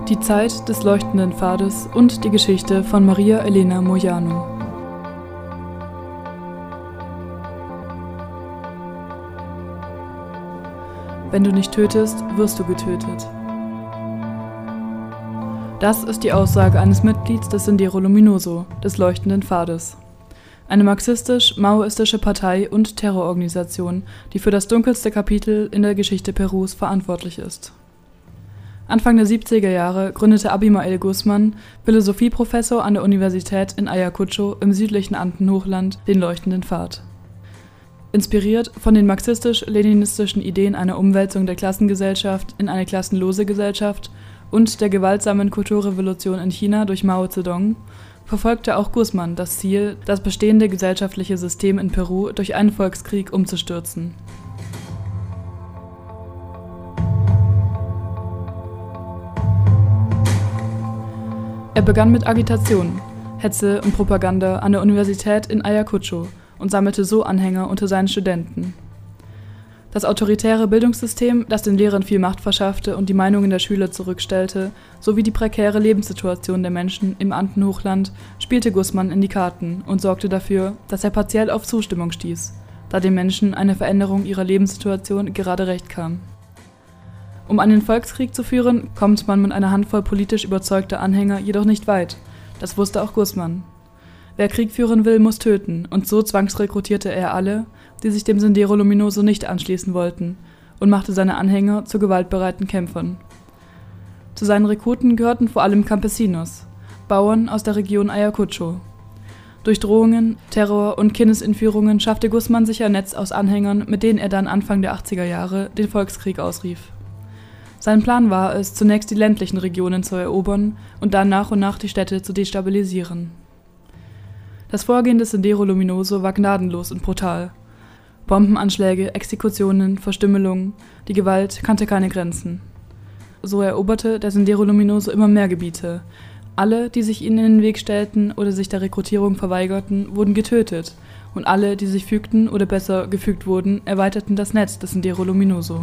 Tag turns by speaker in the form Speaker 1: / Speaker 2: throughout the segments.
Speaker 1: Die Zeit des leuchtenden Pfades und die Geschichte von Maria Elena Moyano. Wenn du nicht tötest, wirst du getötet. Das ist die Aussage eines Mitglieds des Sendero Luminoso, des leuchtenden Pfades. Eine marxistisch-maoistische Partei und Terrororganisation, die für das dunkelste Kapitel in der Geschichte Perus verantwortlich ist. Anfang der 70er Jahre gründete Abimael Guzmán, Philosophieprofessor an der Universität in Ayacucho im südlichen Andenhochland, den leuchtenden Pfad. Inspiriert von den marxistisch-leninistischen Ideen einer Umwälzung der Klassengesellschaft in eine klassenlose Gesellschaft und der gewaltsamen Kulturrevolution in China durch Mao Zedong, verfolgte auch Guzmán das Ziel, das bestehende gesellschaftliche System in Peru durch einen Volkskrieg umzustürzen. Er begann mit Agitation, Hetze und Propaganda an der Universität in Ayacucho und sammelte so Anhänger unter seinen Studenten. Das autoritäre Bildungssystem, das den Lehrern viel Macht verschaffte und die Meinungen der Schüler zurückstellte, sowie die prekäre Lebenssituation der Menschen im Andenhochland spielte Guzmán in die Karten und sorgte dafür, dass er partiell auf Zustimmung stieß, da den Menschen eine Veränderung ihrer Lebenssituation gerade recht kam. Um einen Volkskrieg zu führen, kommt man mit einer Handvoll politisch überzeugter Anhänger jedoch nicht weit. Das wusste auch Guzmán. Wer Krieg führen will, muss töten, und so zwangsrekrutierte er alle, die sich dem Sendero Luminoso nicht anschließen wollten, und machte seine Anhänger zu gewaltbereiten Kämpfern. Zu seinen Rekruten gehörten vor allem Campesinos, Bauern aus der Region Ayacucho. Durch Drohungen, Terror und Kindesentführungen schaffte Guzmán sich ein Netz aus Anhängern, mit denen er dann Anfang der 80er Jahre den Volkskrieg ausrief. Sein Plan war es, zunächst die ländlichen Regionen zu erobern und dann nach und nach die Städte zu destabilisieren. Das Vorgehen des Sendero Luminoso war gnadenlos und brutal. Bombenanschläge, Exekutionen, Verstümmelungen, die Gewalt kannte keine Grenzen. So eroberte der Sendero Luminoso immer mehr Gebiete. Alle, die sich ihnen in den Weg stellten oder sich der Rekrutierung verweigerten, wurden getötet, und alle, die sich fügten oder besser gefügt wurden, erweiterten das Netz des Sendero Luminoso.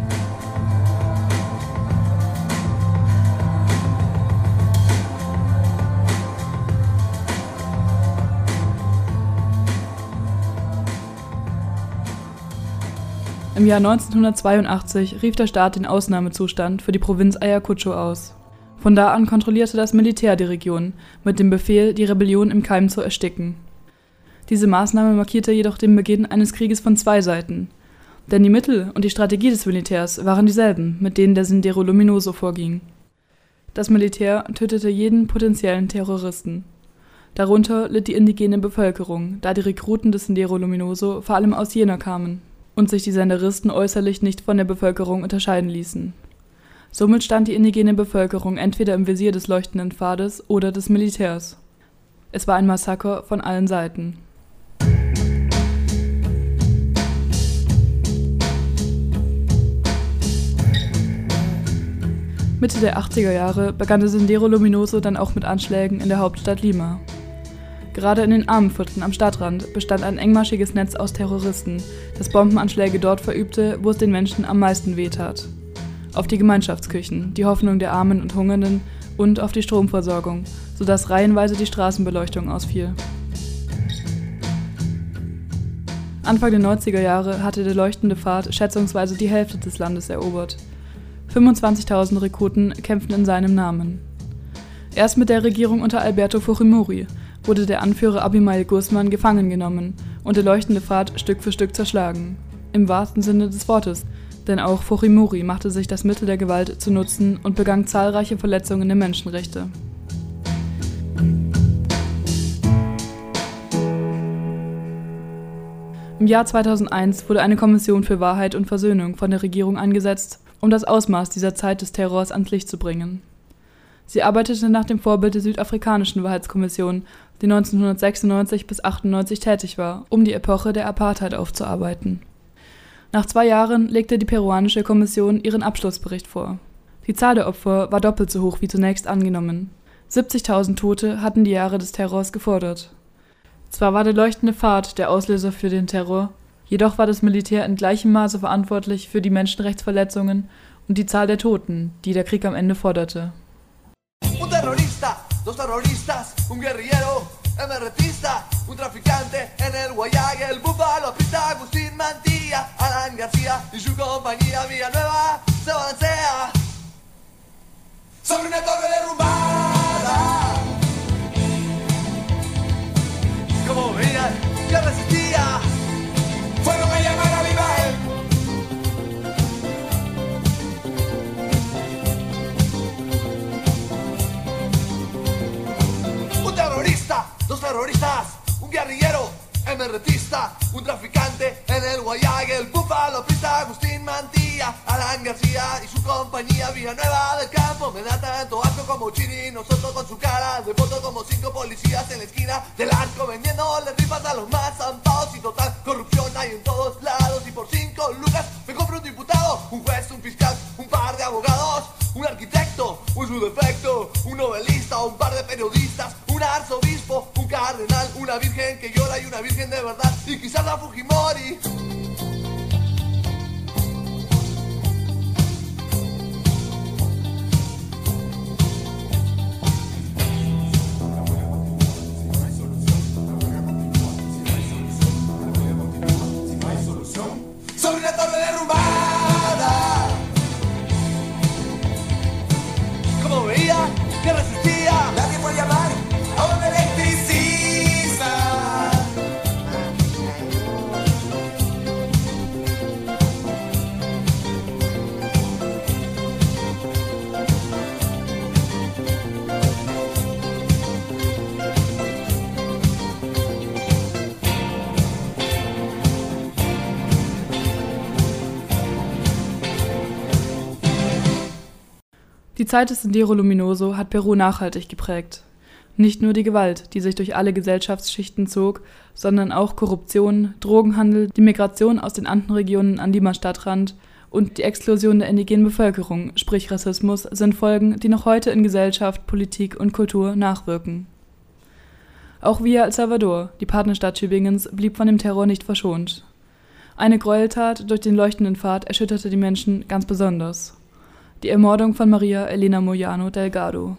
Speaker 1: Im Jahr 1982 rief der Staat den Ausnahmezustand für die Provinz Ayacucho aus. Von da an kontrollierte das Militär die Region, mit dem Befehl, die Rebellion im Keim zu ersticken. Diese Maßnahme markierte jedoch den Beginn eines Krieges von zwei Seiten. Denn die Mittel und die Strategie des Militärs waren dieselben, mit denen der Sendero Luminoso vorging. Das Militär tötete jeden potenziellen Terroristen. Darunter litt die indigene Bevölkerung, da die Rekruten des Sendero Luminoso vor allem aus Jena kamen und sich die Senderisten äußerlich nicht von der Bevölkerung unterscheiden ließen. Somit stand die indigene Bevölkerung entweder im Visier des leuchtenden Pfades oder des Militärs. Es war ein Massaker von allen Seiten. Mitte der 80er Jahre begann der Sendero Luminoso dann auch mit Anschlägen in der Hauptstadt Lima. Gerade in den Armenvierteln am Stadtrand bestand ein engmaschiges Netz aus Terroristen, das Bombenanschläge dort verübte, wo es den Menschen am meisten wehtat. Auf die Gemeinschaftsküchen, die Hoffnung der Armen und Hungernden und auf die Stromversorgung, sodass reihenweise die Straßenbeleuchtung ausfiel. Anfang der 90er Jahre hatte der leuchtende Pfad schätzungsweise die Hälfte des Landes erobert. 25.000 Rekruten kämpften in seinem Namen. Erst mit der Regierung unter Alberto Fujimori wurde der Anführer Abimael Guzmán gefangen genommen und der leuchtende Pfad Stück für Stück zerschlagen. Im wahrsten Sinne des Wortes, denn auch Fujimori machte sich das Mittel der Gewalt zu nutzen und begann zahlreiche Verletzungen der Menschenrechte. Im Jahr 2001 wurde eine Kommission für Wahrheit und Versöhnung von der Regierung eingesetzt, um das Ausmaß dieser Zeit des Terrors ans Licht zu bringen. Sie arbeitete nach dem Vorbild der südafrikanischen Wahrheitskommission, die 1996 bis 1998 tätig war, um die Epoche der Apartheid aufzuarbeiten. Nach 2 Jahren legte die peruanische Kommission ihren Abschlussbericht vor. Die Zahl der Opfer war doppelt so hoch wie zunächst angenommen. 70.000 Tote hatten die Jahre des Terrors gefordert. Zwar war der leuchtende Pfad der Auslöser für den Terror, jedoch war das Militär in gleichem Maße verantwortlich für die Menschenrechtsverletzungen und die Zahl der Toten, die der Krieg am Ende forderte.
Speaker 2: dos terroristas, un guerrillero, MRTista, un traficante en el Guayague, el búfalo aprista, Agustín Mantilla, Alan García y su compañía Villanueva se balancea sobre una torre derrumbada. Como veían que resistía, fueron a llamar a Vival. Un terrorista, dos terroristas, un guerrillero, MRTista, un traficante en el Guayague, el búfalo aprista, Agustín Mantilla, Alan García y su compañía Villanueva del Campo. Me da tanto asco como Chiri, nosotros con su cara de foto como 5 policías en la esquina del arco vendiéndole ripas a los más zampados y total corrupción hay en todos lados. Y por 5 lucas me compro un diputado, un juez, un fiscal, un par de abogados, un arquitecto, un su defecto, un novelista, un par de periodistas, un arzobispo, un cardenal, una virgen que llora y una virgen de verdad y quizás la Fujimori. Sobre una torre derrumbada. Como veía que resistía, nadie puede llamar a un electricista.
Speaker 1: Die Zeit des Sendero Luminoso hat Peru nachhaltig geprägt. Nicht nur die Gewalt, die sich durch alle Gesellschaftsschichten zog, sondern auch Korruption, Drogenhandel, die Migration aus den Andenregionen an Lima-Stadtrand und die Explosion der indigenen Bevölkerung, sprich Rassismus, sind Folgen, die noch heute in Gesellschaft, Politik und Kultur nachwirken. Auch Villa El Salvador, die Partnerstadt Tübingens, blieb von dem Terror nicht verschont. Eine Gräueltat durch den leuchtenden Pfad erschütterte die Menschen ganz besonders. Die Ermordung von Maria Elena Moyano Delgado.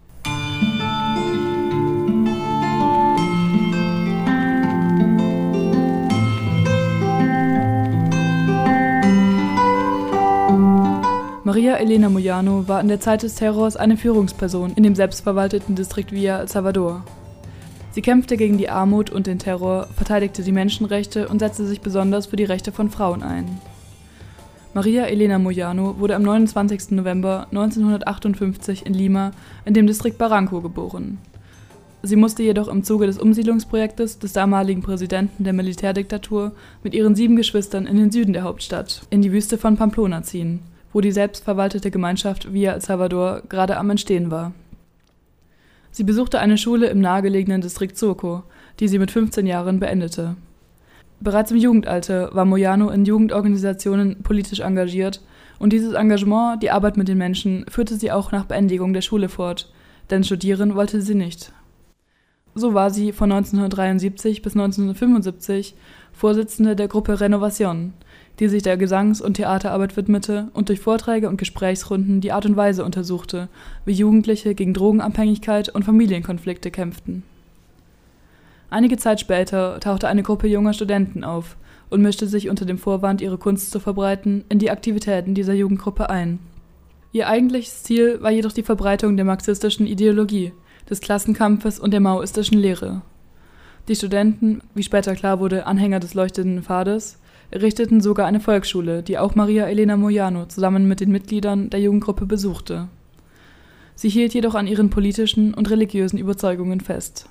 Speaker 1: Maria Elena Moyano war in der Zeit des Terrors eine Führungsperson in dem selbstverwalteten Distrikt Villa El Salvador. Sie kämpfte gegen die Armut und den Terror, verteidigte die Menschenrechte und setzte sich besonders für die Rechte von Frauen ein. Maria Elena Moyano wurde am 29. November 1958 in Lima in dem Distrikt Barranco geboren. Sie musste jedoch im Zuge des Umsiedlungsprojektes des damaligen Präsidenten der Militärdiktatur mit ihren 7 Geschwistern in den Süden der Hauptstadt, in die Wüste von Pamplona ziehen, wo die selbstverwaltete Gemeinschaft Villa El Salvador gerade am Entstehen war. Sie besuchte eine Schule im nahegelegenen Distrikt Surco, die sie mit 15 Jahren beendete. Bereits im Jugendalter war Moyano in Jugendorganisationen politisch engagiert und dieses Engagement, die Arbeit mit den Menschen, führte sie auch nach Beendigung der Schule fort, denn studieren wollte sie nicht. So war sie von 1973 bis 1975 Vorsitzende der Gruppe Renovación, die sich der Gesangs- und Theaterarbeit widmete und durch Vorträge und Gesprächsrunden die Art und Weise untersuchte, wie Jugendliche gegen Drogenabhängigkeit und Familienkonflikte kämpften. Einige Zeit später tauchte eine Gruppe junger Studenten auf und mischte sich unter dem Vorwand, ihre Kunst zu verbreiten, in die Aktivitäten dieser Jugendgruppe ein. Ihr eigentliches Ziel war jedoch die Verbreitung der marxistischen Ideologie, des Klassenkampfes und der maoistischen Lehre. Die Studenten, wie später klar wurde, Anhänger des leuchtenden Pfades, errichteten sogar eine Volksschule, die auch Maria Elena Moyano zusammen mit den Mitgliedern der Jugendgruppe besuchte. Sie hielt jedoch an ihren politischen und religiösen Überzeugungen fest.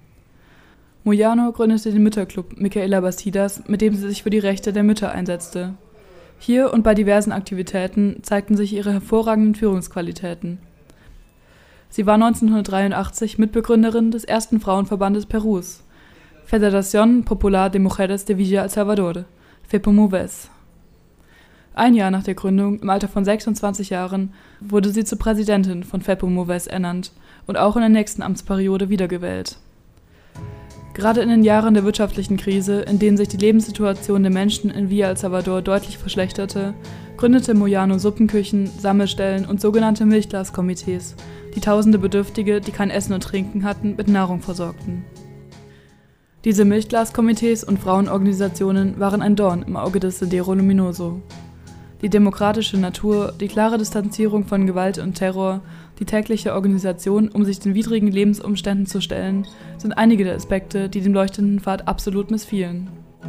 Speaker 1: Moyano gründete den Mütterclub Micaela Bastidas, mit dem sie sich für die Rechte der Mütter einsetzte. Hier und bei diversen Aktivitäten zeigten sich ihre hervorragenden Führungsqualitäten. Sie war 1983 Mitbegründerin des ersten Frauenverbandes Perus, Federación Popular de Mujeres de Villa El Salvador, FEPOMUVES. Ein Jahr nach der Gründung, im Alter von 26 Jahren, wurde sie zur Präsidentin von FEPOMUVES ernannt und auch in der nächsten Amtsperiode wiedergewählt. Gerade in den Jahren der wirtschaftlichen Krise, in denen sich die Lebenssituation der Menschen in Villa El Salvador deutlich verschlechterte, gründete Moyano Suppenküchen, Sammelstellen und sogenannte Milchglaskomitees, die tausende Bedürftige, die kein Essen und Trinken hatten, mit Nahrung versorgten. Diese Milchglaskomitees und Frauenorganisationen waren ein Dorn im Auge des Sendero Luminoso. Die demokratische Natur, die klare Distanzierung von Gewalt und Terror, die tägliche Organisation, um sich den widrigen Lebensumständen zu stellen, sind einige der Aspekte, die dem leuchtenden Pfad absolut missfielen.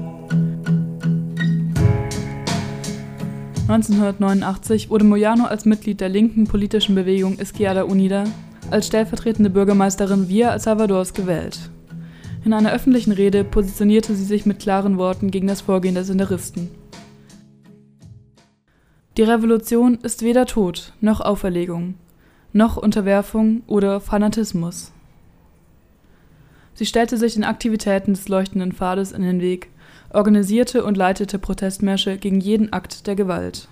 Speaker 1: 1989 wurde Moyano als Mitglied der linken politischen Bewegung Izquierda Unida als stellvertretende Bürgermeisterin Villa El Salvadors gewählt. In einer öffentlichen Rede positionierte sie sich mit klaren Worten gegen das Vorgehen der Senderisten. Die Revolution ist weder Tod noch Auferlegung, noch Unterwerfung oder Fanatismus. Sie stellte sich den Aktivitäten des leuchtenden Pfades in den Weg, organisierte und leitete Protestmärsche gegen jeden Akt der Gewalt.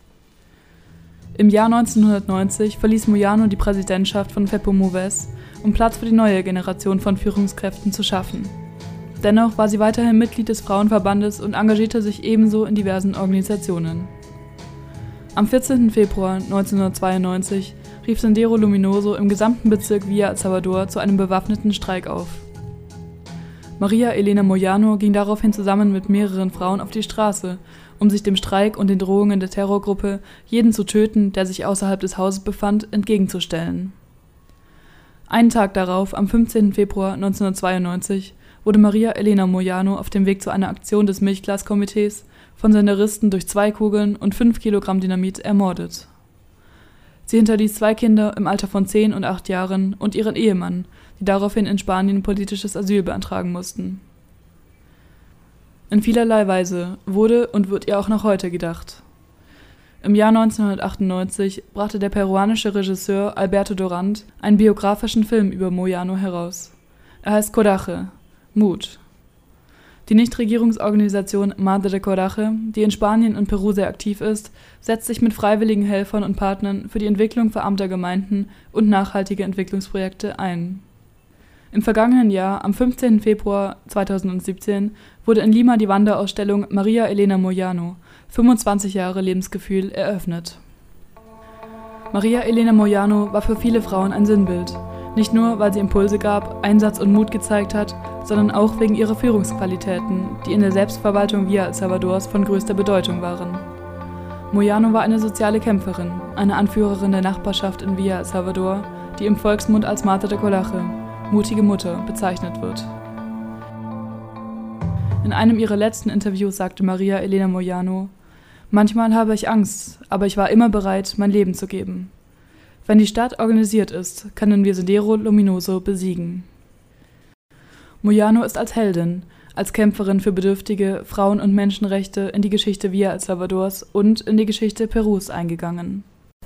Speaker 1: Im Jahr 1990 verließ Moyano die Präsidentschaft von FEPO-MOVES, um Platz für die neue Generation von Führungskräften zu schaffen. Dennoch war sie weiterhin Mitglied des Frauenverbandes und engagierte sich ebenso in diversen Organisationen. Am 14. Februar 1992 rief Sendero Luminoso im gesamten Bezirk Villa El Salvador zu einem bewaffneten Streik auf. María Elena Moyano ging daraufhin zusammen mit mehreren Frauen auf die Straße, um sich dem Streik und den Drohungen der Terrorgruppe, jeden zu töten, der sich außerhalb des Hauses befand, entgegenzustellen. Einen Tag darauf, am 15. Februar 1992, wurde María Elena Moyano auf dem Weg zu einer Aktion des Milchglaskomitees von Senderisten durch 2 Kugeln und 5 Kilogramm Dynamit ermordet. Sie hinterließ 2 Kinder im Alter von 10 und 8 Jahren und ihren Ehemann, die daraufhin in Spanien politisches Asyl beantragen mussten. In vielerlei Weise wurde und wird ihr auch noch heute gedacht. Im Jahr 1998 brachte der peruanische Regisseur Alberto Durand einen biografischen Film über Moyano heraus. Er heißt Coraje, Mut. Die Nichtregierungsorganisation Madre Coraje, die in Spanien und Peru sehr aktiv ist, setzt sich mit freiwilligen Helfern und Partnern für die Entwicklung verarmter Gemeinden und nachhaltige Entwicklungsprojekte ein. Im vergangenen Jahr, am 15. Februar 2017, wurde in Lima die Wanderausstellung María Elena Moyano, 25 Jahre Lebensgefühl, eröffnet. María Elena Moyano war für viele Frauen ein Sinnbild, nicht nur, weil sie Impulse gab, Einsatz und Mut gezeigt hat, sondern auch wegen ihrer Führungsqualitäten, die in der Selbstverwaltung Villa El Salvadors von größter Bedeutung waren. Moyano war eine soziale Kämpferin, eine Anführerin der Nachbarschaft in Villa El Salvador, die im Volksmund als Madre de Coraje, mutige Mutter, bezeichnet wird. In einem ihrer letzten Interviews sagte María Elena Moyano: „Manchmal habe ich Angst, aber ich war immer bereit, mein Leben zu geben. Wenn die Stadt organisiert ist, können wir Sendero Luminoso besiegen." Moyano ist als Heldin, als Kämpferin für Bedürftige, Frauen- und Menschenrechte in die Geschichte Villa El Salvadors und in die Geschichte Perus eingegangen.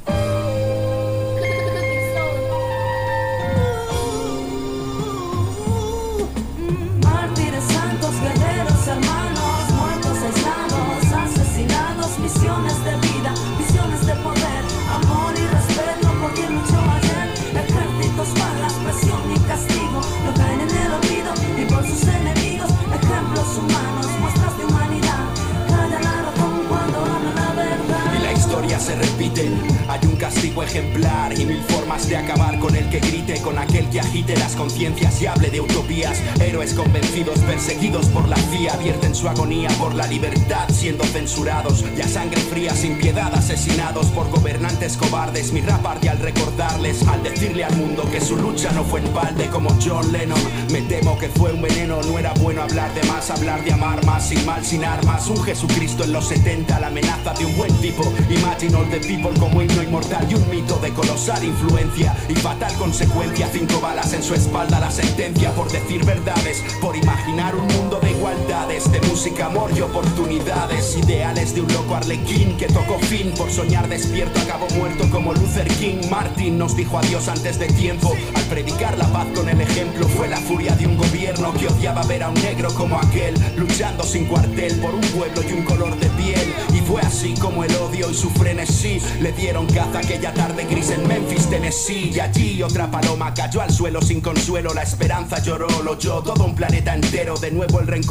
Speaker 3: Se repiten, hay un castigo ejemplar y 1000 formas de acabar con el que grite, con aquel que agite las conciencias y hable de utopías. Héroes convencidos, perseguidos por la CIA, vierten su agonía por la libertad siendo censurados, y a sangre fría sin piedad asesinados por gobernantes cobardes. Mi rap arde al recordarles, al decirle al mundo que su lucha no fue en balde, como John Lennon. Me temo que fue un veneno, no era bueno hablar de más, hablar de amar más, sin mal, sin armas. Un Jesucristo en los 70, la amenaza de un buen tipo. Imagine all the people como himno inmortal y un mito de colosal influencia y fatal consecuencia. 5 balas en su espalda, la sentencia por decir verdades, por imaginar un mundo de igualdades, de música, amor y oportunidades. Ideales de un loco arlequín que tocó fin, por soñar despierto acabó muerto como Luther King. Martin nos dijo adiós antes de tiempo, al predicar la paz con el ejemplo. Fue la furia de un gobierno que odiaba ver a un negro como aquel, luchando sin cuartel por un pueblo y un color de piel. Y fue así como el odio y su frenesí le dieron caza aquella tarde gris en Memphis, Tennessee. Y allí otra paloma cayó al suelo sin consuelo, la esperanza lloró, lo oyó todo un planeta entero. De nuevo el rencor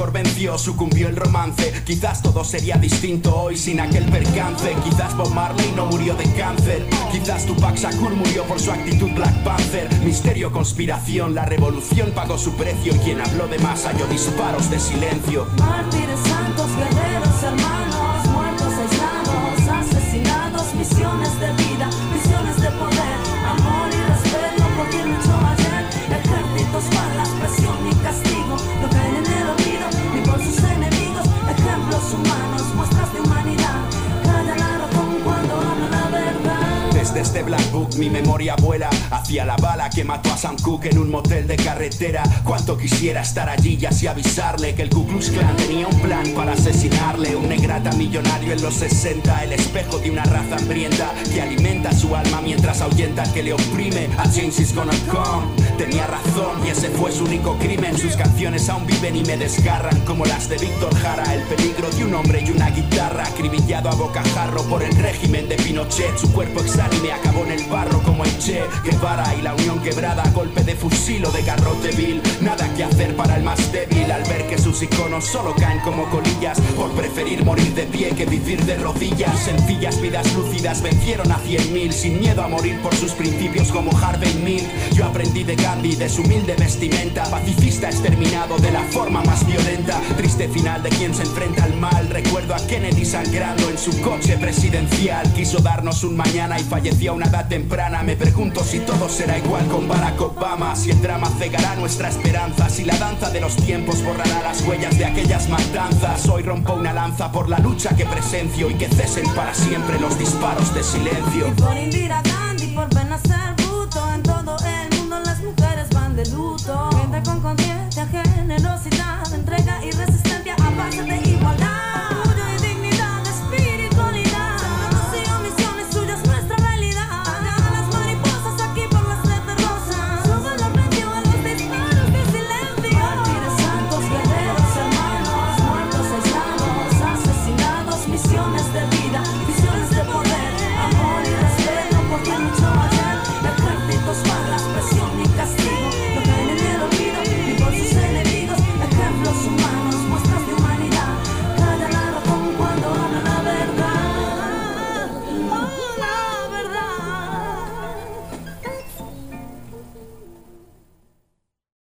Speaker 3: rencor venció, sucumbió el romance. Quizás todo sería distinto hoy sin aquel percance. Quizás Bob Marley no murió de cáncer. Quizás Tupac Shakur murió por su actitud Black Panther. Misterio, conspiración, la revolución pagó su precio. Quien habló de más halló disparos de silencio.
Speaker 4: Mártires, santos, guerreros, hermanos, muertos, aislados, asesinados, misiones de vida, misiones de poder, amor y respeto por quien luchó ayer. Ejércitos, balas, presión y castigo, no caen en el olvido ni por sus enemigos. Ejemplos humanos, muestras de humanidad, calla la razón cuando habla la verdad.
Speaker 3: Desde este Black Book mi memoria vuela hacia la bala que mató a Sam Cooke en un motel de carretera. Cuánto quisiera estar allí y así avisarle que el Ku Klux Klan tenía un plan para asesinarle. Un negrata millonario en los 60, el espejo de una raza hambrienta que alimenta su alma mientras ahuyenta al que le oprime. A change is gonna come. Tenía razón y ese fue su único crimen. Sus canciones aún viven y me desgarran como las de Víctor Jara. El peligro de un hombre y una guitarra, acribillado a bocajarro por el régimen de Pinochet. Su cuerpo exánime acabó en el barro como el Che Guevara y la unión quebrada a golpe de fusil o de garrote vil. Nada que hacer para el más débil al ver que sus iconos solo caen como colillas por preferir morir de pie que vivir de rodillas. Sencillas vidas lúcidas vencieron a 100.000 sin miedo a morir por sus principios como Harvey Milk. Yo aprendí de Gandhi, de su humilde vestimenta, pacifista exterminado de la forma más violenta. Triste final de quien se enfrenta al mal. Recuerdo a Kennedy sangrando en su coche presidencial. Quiso darnos un mañana y falleció a una edad temprana. Me pregunto si todo será igual con Barack Obama, si el drama cegará nuestra esperanza, si la danza de los tiempos borrará las huellas de aquellas matanzas. Hoy rompo una lanza por la lucha que presencio y que cesen para siempre los disparos de silencio.
Speaker 4: Y por Indira Gandhi, por Ben Hacer Bhutto, en todo el mundo las mujeres van de luto. Gente con